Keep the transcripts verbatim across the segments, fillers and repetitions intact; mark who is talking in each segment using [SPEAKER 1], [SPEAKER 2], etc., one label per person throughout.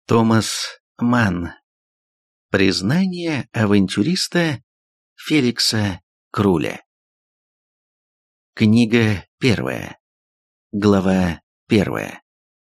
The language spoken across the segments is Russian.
[SPEAKER 1] Томас Манн. Признание авантюриста Феликса Круля. Книга первая. Глава первая.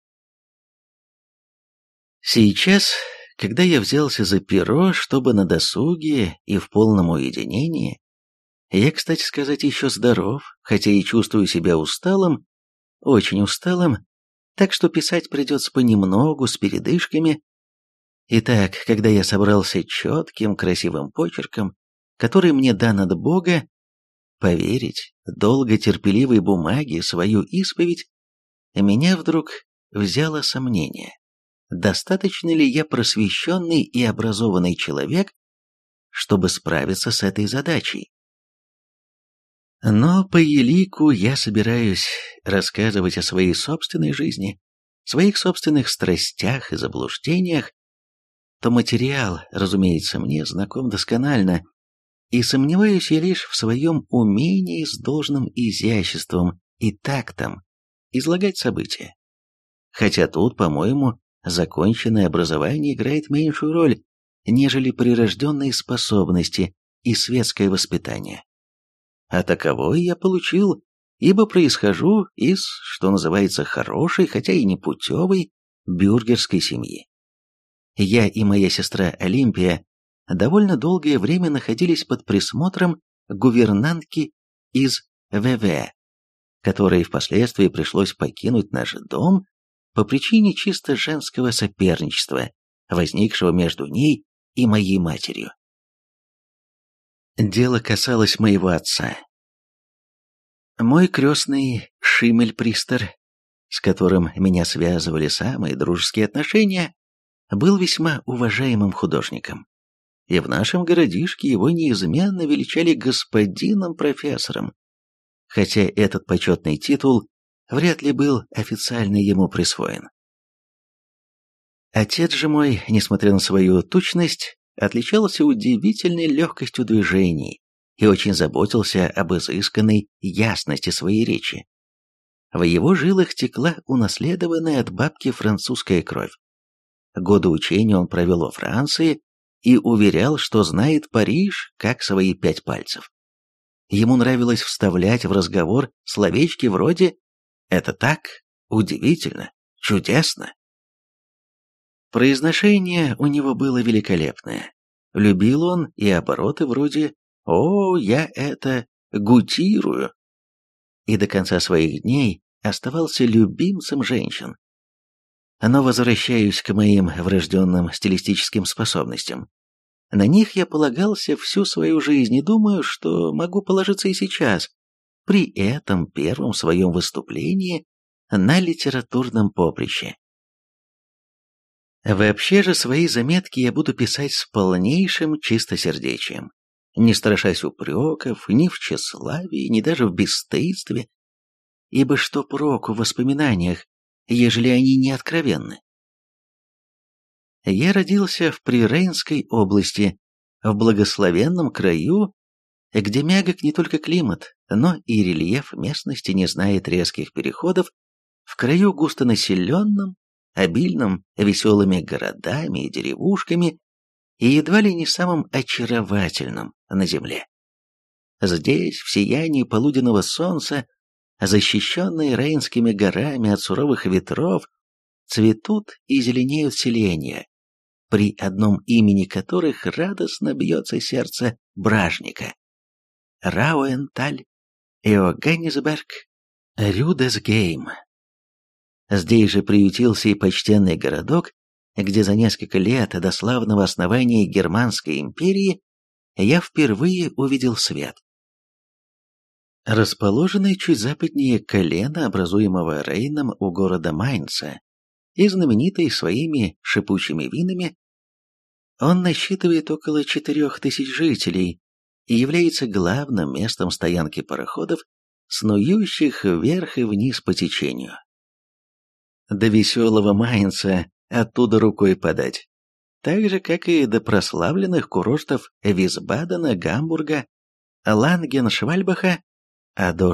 [SPEAKER 1] Сейчас, когда я взялся за перо, чтобы на досуге и в полном уединении, я, кстати сказать, еще здоров, хотя и чувствую себя усталым, очень усталым, так что писать придется понемногу, с передышками. Итак, когда я собрался четким, красивым почерком, который мне дан от Бога, поверить долготерпеливой бумаге свою исповедь, меня вдруг взяло сомнение, достаточно ли я просвещенный и образованный человек, чтобы справиться с этой задачей. Но по елику я собираюсь рассказывать о своей собственной жизни, своих собственных страстях и заблуждениях, то материал, разумеется, мне знаком досконально, и сомневаюсь я лишь в своем умении с должным изяществом и тактом излагать события. Хотя тут, по-моему, законченное образование играет меньшую роль, нежели прирожденные способности и светское воспитание. А таковое я получил, ибо происхожу из, что называется, хорошей, хотя и непутевой, бюргерской семьи. Я и моя сестра Олимпия довольно долгое время находились под присмотром гувернантки из вэ вэ, которой впоследствии пришлось покинуть наш дом по причине чисто женского соперничества, возникшего между ней и моей матерью. Дело касалось моего отца. Мой крестный Шиммельпристер, с которым меня связывали самые дружеские отношения, был весьма уважаемым художником. И в нашем городишке его неизменно величали господином-профессором, хотя этот почетный титул вряд ли был официально ему присвоен. Отец же мой, несмотря на свою тучность, отличался удивительной легкостью движений и очень заботился об изысканной ясности своей речи. В его жилах текла унаследованная от бабки французская кровь. Годы учения он провел во Франции и уверял, что знает Париж как свои пять пальцев. Ему нравилось вставлять в разговор словечки вроде «это так, удивительно, чудесно». Произношение у него было великолепное. Любил он и обороты вроде «О, я это гутирую», и до конца своих дней оставался любимцем женщин. Но возвращаюсь к моим врожденным стилистическим способностям. На них я полагался всю свою жизнь и думаю, что могу положиться и сейчас, при этом первом своем выступлении на литературном поприще. Вообще же свои заметки я буду писать с полнейшим чистосердечием, не страшась упреков ни в тщеславии, ни даже в бесстыдстве, ибо что проку в воспоминаниях, ежели они не откровенны? Я родился в Прирейнской области, в благословенном краю, где мягок не только климат, но и рельеф местности не знает резких переходов, в краю густонаселенном, обильном веселыми городами и деревушками, и едва ли не самым очаровательным на земле. Здесь, в сиянии полуденного солнца, защищенные Рейнскими горами от суровых ветров, цветут и зеленеют селения, при одном имени которых радостно бьется сердце бражника. Рауэнталь, Иоганнесберг, Рюдесгейм. Здесь же приютился и почтенный городок, где за несколько лет до славного основания Германской империи я впервые увидел свет. Расположенный чуть западнее колена, образуемого Рейном у города Майнца, и знаменитый своими шипучими винами, он насчитывает около четырех тысяч жителей и является главным местом стоянки пароходов, снующих вверх и вниз по течению. До веселого Майнца оттуда рукой подать, так же, как и до прославленных курортов Висбадена, Гамбурга, Лангеншвальбаха, а до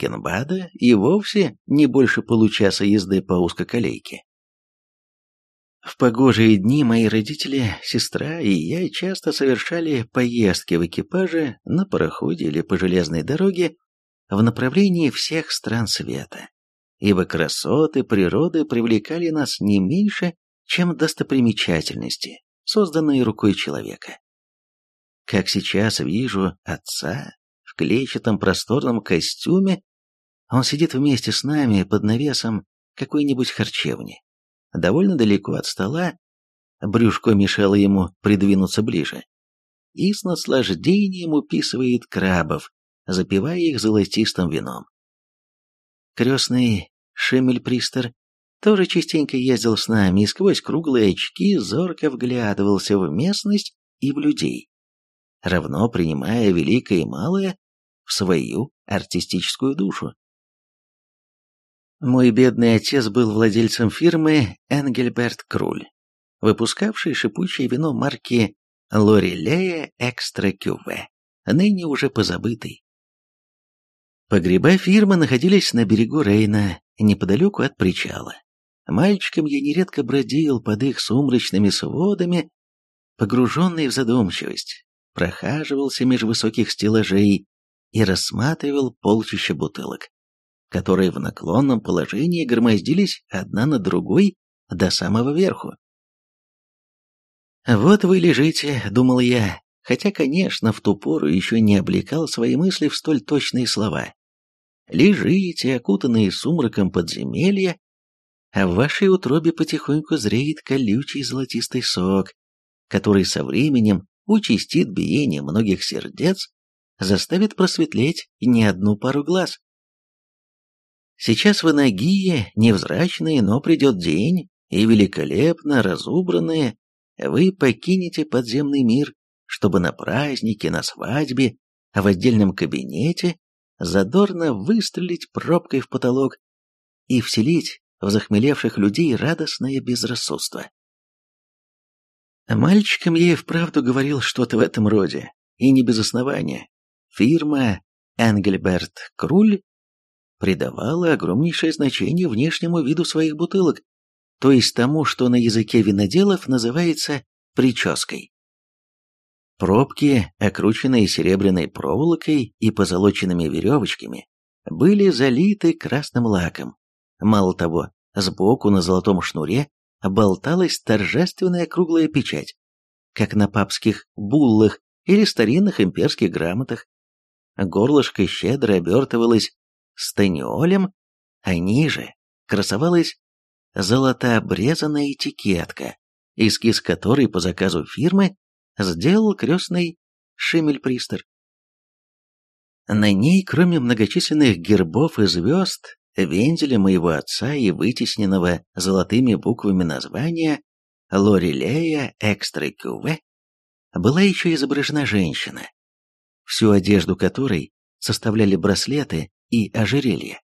[SPEAKER 1] Шлангенбада и вовсе не больше получаса езды по узкоколейке. В погожие дни мои родители, сестра и я часто совершали поездки в экипаже, на пароходе или по железной дороге в направлении всех стран света, ибо красоты природы привлекали нас не меньше, чем достопримечательности, созданные рукой человека. Как сейчас вижу отца в клетчатом просторном костюме, он сидит вместе с нами под навесом какой-нибудь харчевни, довольно далеко от стола, брюшко мешало ему придвинуться ближе, и с наслаждением уписывает крабов, запивая их золотистым вином. Крестный Шиммельпристер тоже частенько ездил с нами и сквозь круглые очки зорко вглядывался в местность и в людей, равно принимая великое и малое в свою артистическую душу. Мой бедный отец был владельцем фирмы Энгельберт Круль, выпускавшей шипучее вино марки Лорелея Экстра Кюве, ныне уже позабытой. Погреба фирмы находились на берегу Рейна, неподалеку от причала. Мальчиком я нередко бродил под их сумрачными сводами, погруженный в задумчивость, прохаживался меж высоких стеллажей и рассматривал полчища бутылок, которые в наклонном положении громоздились одна на другой до самого верху. «Вот вы лежите», — думал я, хотя, конечно, в ту пору еще не облекал свои мысли в столь точные слова. «Лежите, окутанные сумраком подземелья, а в вашей утробе потихоньку зреет колючий золотистый сок, который со временем участит биение многих сердец, заставит просветлеть не одну пару глаз. Сейчас вы нагие, невзрачные, но придет день, и великолепно разубранные вы покинете подземный мир, чтобы на празднике, на свадьбе, в отдельном кабинете задорно выстрелить пробкой в потолок и вселить в захмелевших людей радостное безрассудство». Мальчикам я и вправду говорил что-то в этом роде, и не без основания. Фирма Энгельберт Круль придавала огромнейшее значение внешнему виду своих бутылок, то есть тому, что на языке виноделов называется прической. Пробки, окрученные серебряной проволокой и позолоченными веревочками, были залиты красным лаком. Мало того, сбоку на золотом шнуре болталась торжественная круглая печать, как на папских буллах или старинных имперских грамотах. Горлышко щедро обертывалось станиолем, а ниже красовалась золотообрезанная этикетка, эскиз которой по заказу фирмы сделал крестный Шиммельпристер. На ней, кроме многочисленных гербов и звезд, вензеля моего отца и вытесненного золотыми буквами названия Лорелея Экстра Кюве, была еще изображена женщина, всю одежду которой составляли браслеты и ожерелья.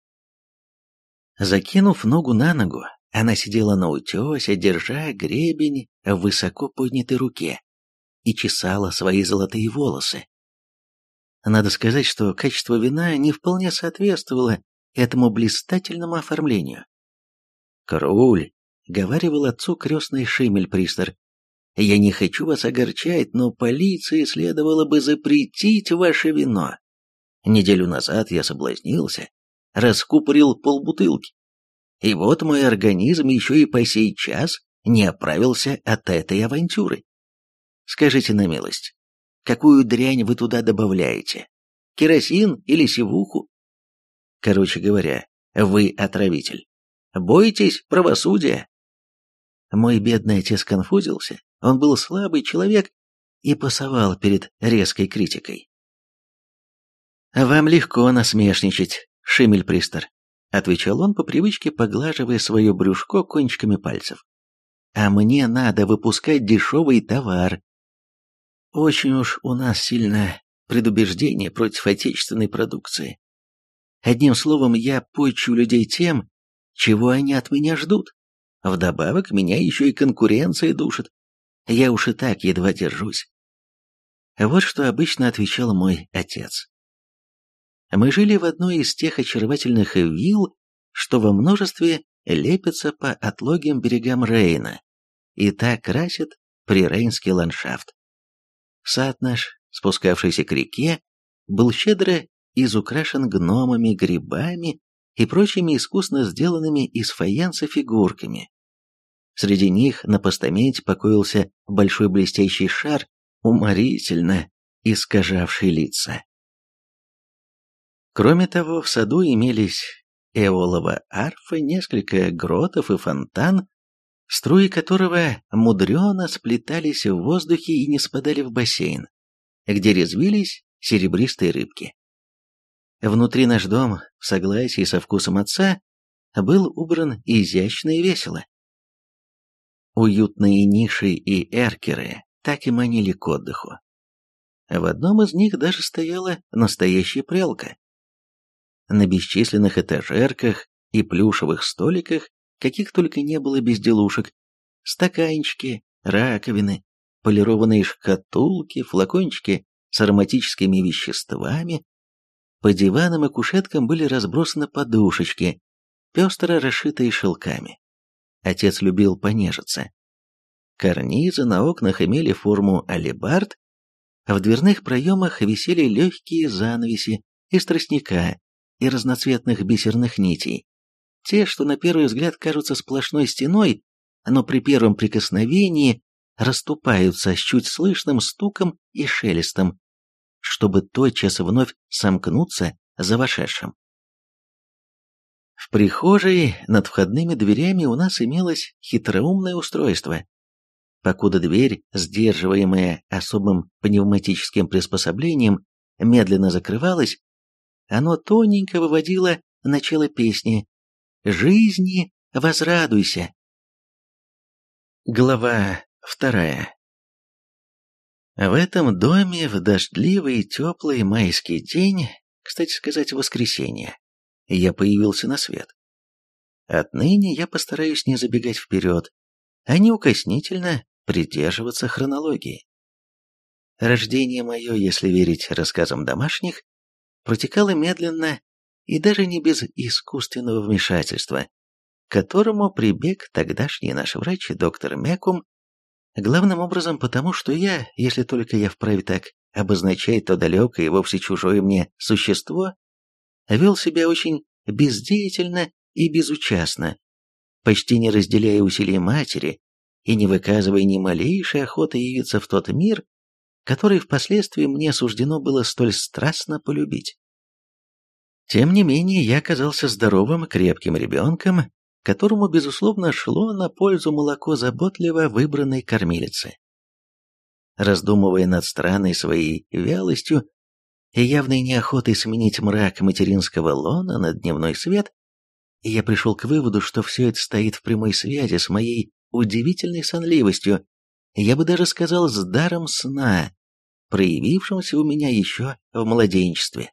[SPEAKER 1] Закинув ногу на ногу, она сидела на утесе, держа гребень в высоко поднятой руке и чесала свои золотые волосы. Надо сказать, что качество вина не вполне соответствовало этому блистательному оформлению. «Круль», — говаривал отцу крестный Шиммельпристер, — «я не хочу вас огорчать, но полиции следовало бы запретить ваше вино. Неделю назад я соблазнился, раскупорил полбутылки, и вот мой организм еще и по сей час не оправился от этой авантюры. Скажите на милость, какую дрянь вы туда добавляете? Керосин или сивуху? Короче говоря, вы отравитель. Бойтесь правосудия». Мой бедный отец конфузился, он был слабый человек и пасовал перед резкой критикой. «Вам легко насмешничать, Шиммельпристер», — отвечал он по привычке, поглаживая свое брюшко кончиками пальцев. «А мне надо выпускать дешевый товар. Очень уж у нас сильно предубеждение против отечественной продукции. Одним словом, я почую людей тем, чего они от меня ждут. Вдобавок, меня еще и конкуренция душит. Я уж и так едва держусь». Вот что обычно отвечал мой отец. Мы жили в одной из тех очаровательных вилл, что во множестве лепятся по отлогим берегам Рейна и так красят прирейнский ландшафт. Сад наш, спускавшийся к реке, был щедро изукрашен гномами, грибами и прочими искусно сделанными из фаянса фигурками. Среди них на постаменте покоился большой блестящий шар, уморительно искажавший лица. Кроме того, в саду имелись эолова арфа, несколько гротов и фонтан, струи которого мудрено сплетались в воздухе и не спадали в бассейн, где резвились серебристые рыбки. Внутри наш дом, в согласии со вкусом отца, был убран изящно и весело. Уютные ниши и эркеры так и манили к отдыху. В одном из них даже стояла настоящая прялка. На бесчисленных этажерках и плюшевых столиках, каких только не было безделушек, стаканчики, раковины, полированные шкатулки, флакончики с ароматическими веществами. По диванам и кушеткам были разбросаны подушечки, пестро расшитые шелками. Отец любил понежиться. Карнизы на окнах имели форму алебард, а в дверных проемах висели легкие занавеси из тростника и разноцветных бисерных нитей. Те, что на первый взгляд кажутся сплошной стеной, но при первом прикосновении расступаются с чуть слышным стуком и шелестом, чтобы тотчас вновь сомкнуться за вошедшим. В прихожей над входными дверями у нас имелось хитроумное устройство. Покуда дверь, сдерживаемая особым пневматическим приспособлением, медленно закрывалась, оно тоненько выводило начало песни «Жизни возрадуйся». Глава вторая. В этом доме в дождливый и теплый майский день, кстати сказать, воскресенье, я появился на свет. Отныне я постараюсь не забегать вперед, а неукоснительно придерживаться хронологии. Рождение мое, если верить рассказам домашних, протекало медленно и даже не без искусственного вмешательства, к которому прибег тогдашний наш врач, доктор Мекум, главным образом потому, что я, если только я вправе так обозначать то далекое и вовсе чужое мне существо, вел себя очень бездеятельно и безучастно, почти не разделяя усилий матери и не выказывая ни малейшей охоты явиться в тот мир, который впоследствии мне суждено было столь страстно полюбить. Тем не менее, я оказался здоровым, крепким ребенком, которому, безусловно, шло на пользу молоко заботливо выбранной кормилицы. Раздумывая над странной своей вялостью и явной неохотой сменить мрак материнского лона на дневной свет, я пришел к выводу, что все это стоит в прямой связи с моей удивительной сонливостью, я бы даже сказал, с даром сна, проявившимся у меня еще в младенчестве.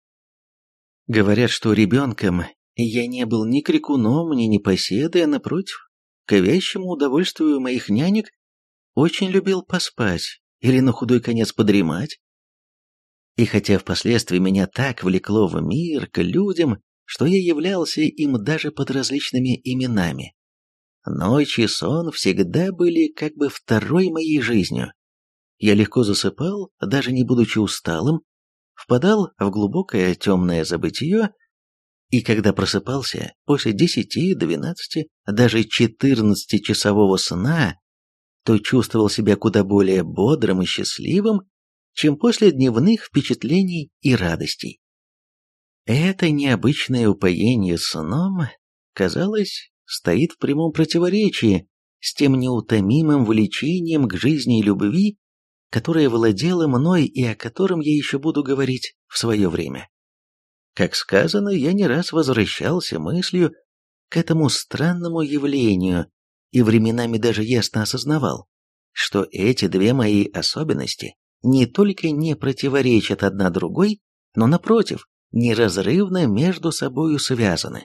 [SPEAKER 1] Говорят, что ребенком я не был ни крикуном, ни непоседой, а напротив, к вящему удовольствию моих нянек, очень любил поспать или на худой конец подремать. И хотя впоследствии меня так влекло в мир, к людям, что я являлся им даже под различными именами, ночь и сон всегда были как бы второй моей жизнью. Я легко засыпал, даже не будучи усталым, впадал в глубокое темное забытье, и когда просыпался после десяти, двенадцати, даже четырнадцатичасового сна, то чувствовал себя куда более бодрым и счастливым, чем после дневных впечатлений и радостей. Это необычное упоение сном, казалось, стоит в прямом противоречии с тем неутомимым влечением к жизни и любви, которое владело мной и о котором я еще буду говорить в свое время. Как сказано, я не раз возвращался мыслью к этому странному явлению и временами даже ясно осознавал, что эти две мои особенности не только не противоречат одна другой, но, напротив, неразрывно между собою связаны.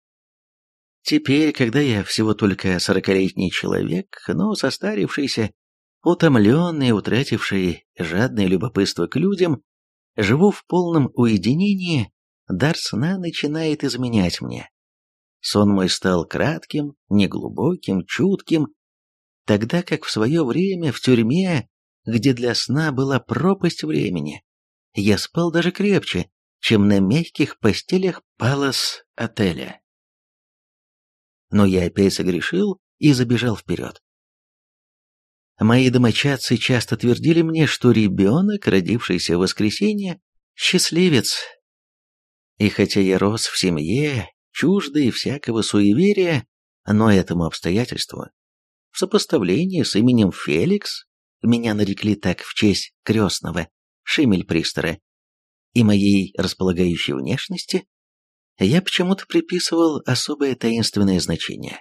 [SPEAKER 1] Теперь, когда я всего только сорокалетний человек, но состарившийся, утомленный, утративший жадное любопытство к людям, живу в полном уединении, дар сна начинает изменять мне. Сон мой стал кратким, неглубоким, чутким, тогда как в свое время в тюрьме, где для сна была пропасть времени, я спал даже крепче, чем на мягких постелях Палас-отеля. Но я опять согрешил и забежал вперед. Мои домочадцы часто твердили мне, что ребенок, родившийся в воскресенье, счастливец. И хотя я рос в семье, чуждой всякого суеверия, но этому обстоятельству, в сопоставлении с именем Феликс, меня нарекли так в честь крестного Шиммельпристера, и моей располагающей внешности, я почему-то приписывал особое таинственное значение.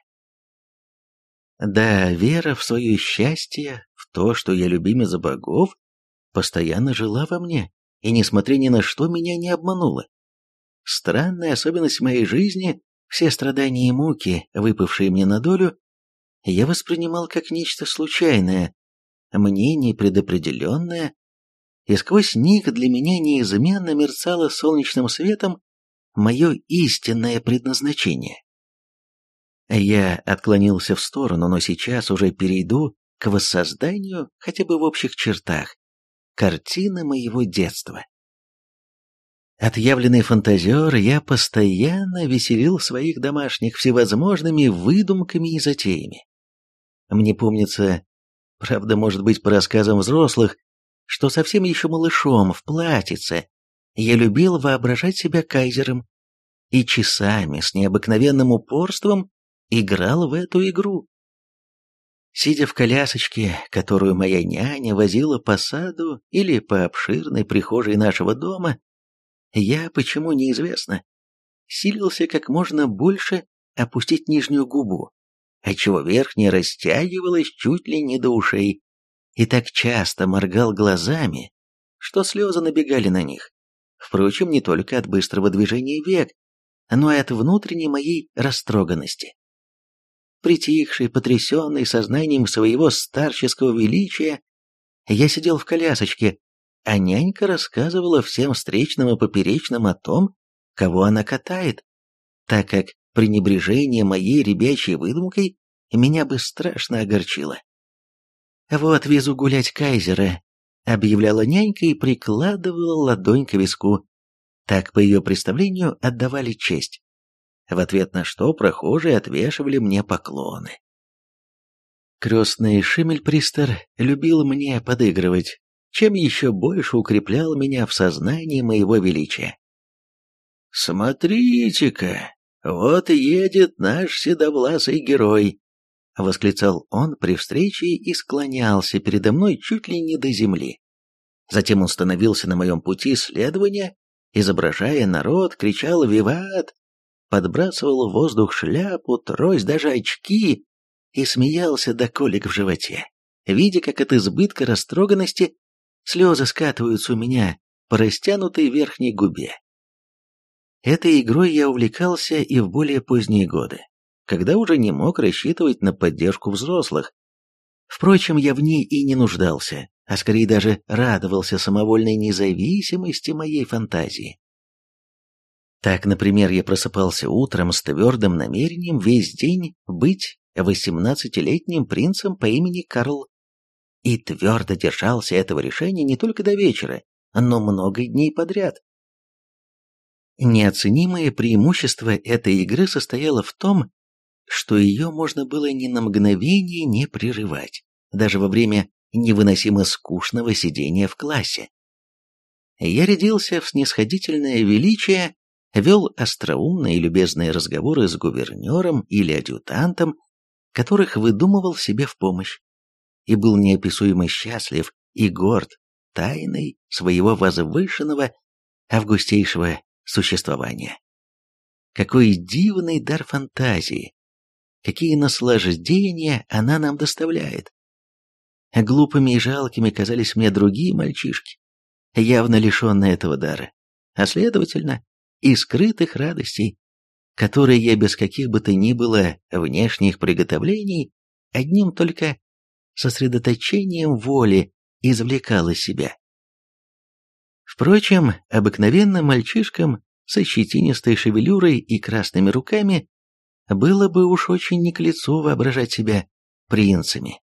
[SPEAKER 1] Да, вера в свое счастье, в то, что я любимец богов, постоянно жила во мне, и, несмотря ни на что, меня не обманула. Странная особенность моей жизни, все страдания и муки, выпавшие мне на долю, я воспринимал как нечто случайное, мне непредопределенное, и сквозь них для меня неизменно мерцало солнечным светом мое истинное предназначение. Я отклонился в сторону, но сейчас уже перейду к воссозданию, хотя бы в общих чертах, картины моего детства. Отъявленный фантазер, я постоянно веселил своих домашних всевозможными выдумками и затеями. Мне помнится, правда, может быть, по рассказам взрослых, что совсем еще малышом в платьице я любил воображать себя кайзером и часами с необыкновенным упорством играл в эту игру. Сидя в колясочке, которую моя няня возила по саду или по обширной прихожей нашего дома, я, почему неизвестно, силился как можно больше опустить нижнюю губу, отчего верхняя растягивалась чуть ли не до ушей, и так часто моргал глазами, что слезы набегали на них. Впрочем, не только от быстрого движения век, но и от внутренней моей растроганности. Притихший, потрясенный сознанием своего старческого величия, я сидел в колясочке, а нянька рассказывала всем встречным и поперечным о том, кого она катает, так как пренебрежение моей ребячей выдумкой меня бы страшно огорчило. «Вот везу гулять кайзера», — объявляла нянька и прикладывала ладонь к виску. Так, по ее представлению, отдавали честь. В ответ на что прохожие отвешивали мне поклоны. Крестный Шиммельпристер любил мне подыгрывать, чем еще больше укреплял меня в сознании моего величия. «Смотрите-ка, вот и едет наш седовласый герой», — восклицал он при встрече и склонялся передо мной чуть ли не до земли. Затем он становился на моем пути следования, изображая народ, кричал «Виват!», подбрасывал в воздух шляпу, трость, даже очки и смеялся до колик в животе, видя, как от избытка растроганности слезы скатываются у меня по растянутой верхней губе. Этой игрой я увлекался и в более поздние годы, когда уже не мог рассчитывать на поддержку взрослых. Впрочем, я в ней и не нуждался, а скорее даже радовался самовольной независимости моей фантазии. Так, например, я просыпался утром с твердым намерением весь день быть восемнадцатилетним принцем по имени Карл, и твердо держался этого решения не только до вечера, но много дней подряд. Неоценимое преимущество этой игры состояло в том, что ее можно было ни на мгновение не прерывать, даже во время невыносимо скучного сидения в классе. Я рядился в снисходительное величие, вел остроумные и любезные разговоры с гувернером или адъютантом, которых выдумывал себе в помощь, и был неописуемо счастлив и горд тайной своего возвышенного августейшего существования. Какой дивный дар фантазии! Какие наслаждения она нам доставляет! Глупыми и жалкими казались мне другие мальчишки, явно лишенные этого дара, а следовательно, и скрытых радостей, которые я без каких бы то ни было внешних приготовлений, одним только сосредоточением воли извлекал из себя. Впрочем, обыкновенным мальчишкам со щетинистой шевелюрой и красными руками Было бы уж очень не к лицу воображать себя принцами.